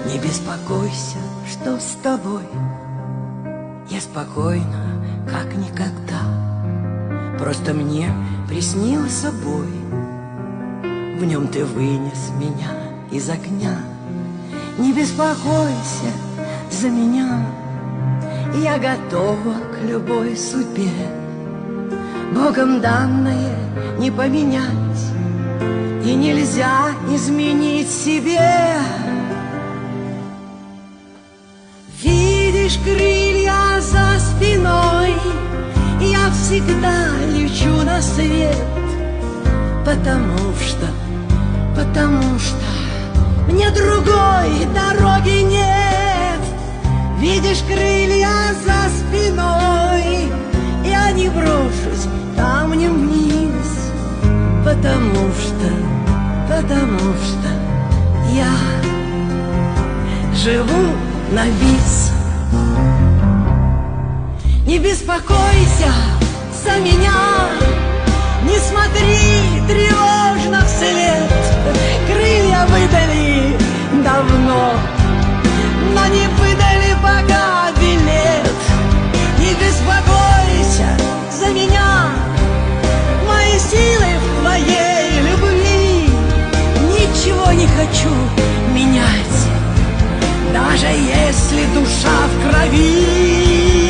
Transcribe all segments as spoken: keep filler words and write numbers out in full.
Не беспокойся, что с тобой. Я спокойна, как никогда. Просто мне приснился бой. В нем ты вынес меня из огня. Не беспокойся за меня. Я готова к любой судьбе. Богом данное не поменять, и нельзя изменить себе. Видишь крылья за спиной, я всегда лечу на свет. Потому что, потому что мне другой дороги нет. Видишь крылья за спиной, я не брошусь камнем вниз. Потому что, потому что я живу на бис. Не беспокойся за меня, не смотри тревожно вслед. Крылья выдали давно, но не выдали пока билет. Не беспокойся за меня, мои силы в твоей любви. Ничего не хочу менять, даже если душа в крови.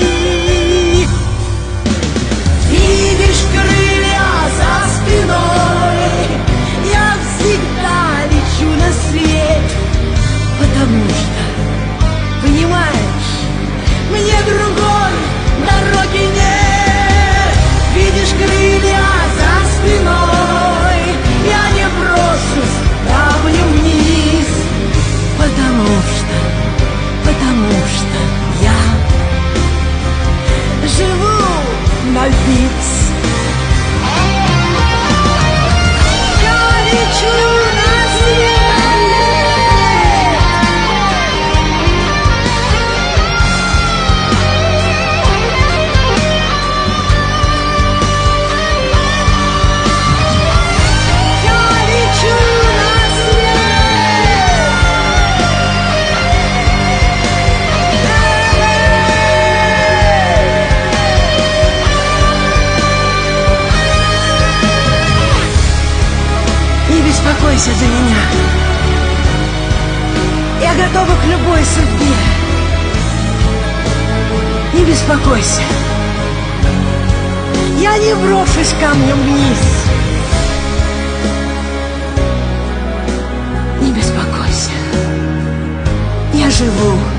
Видишь крылья за спиной, я всегда лечу на свет. Потому что, понимаешь, мне другой дороги нет. Видишь крылья за спиной, я не брошусь камнем вниз. Потому что, потому что я живу на бис. Я лечу на свет. Не беспокойся за меня, я готова к любой судьбе. Не беспокойся, я не брошусь камнем вниз. Не беспокойся, я живу